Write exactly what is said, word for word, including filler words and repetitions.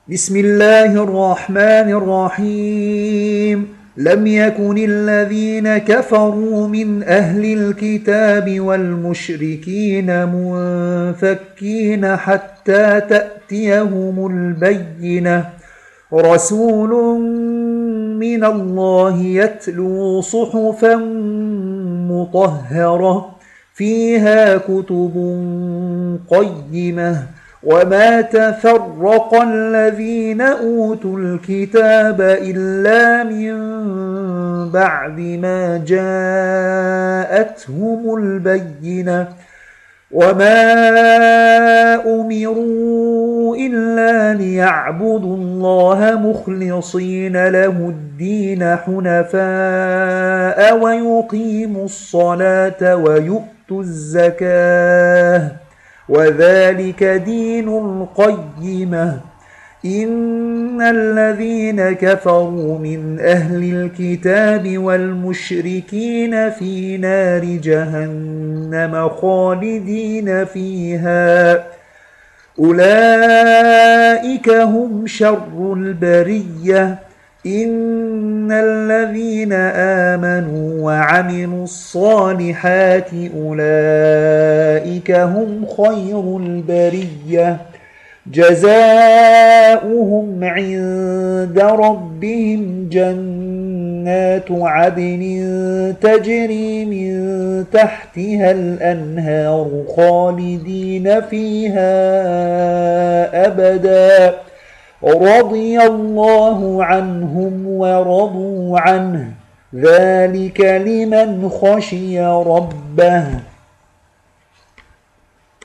بسم الله الرحمن الرحيم لم يكن الذين كفروا من أهل الكتاب والمشركين منفكين حتى تأتيهم البينة رسول من الله يتلو صحفا مطهرة فيها كتب قيمة وما تفرق الذين أوتوا الكتاب إلا من بعد ما جاءتهم البينة وما أمروا إلا ليعبدوا الله مخلصين له الدين حنفاء ويقيموا الصلاة ويؤتوا الزكاة وذلك دين القيمة إن الذين كفروا من أهل الكتاب والمشركين في نار جهنم خالدين فيها أولئك هم شر البرية إن الذين آمنوا وعملوا الصالحات أولئك هم خير البرية جزاؤهم عند ربهم جنات عدن تجري من تحتها الأنهار خالدين فيها أبدا رضي الله عنهم ورضوا عنه ذلك لمن خشي ربه.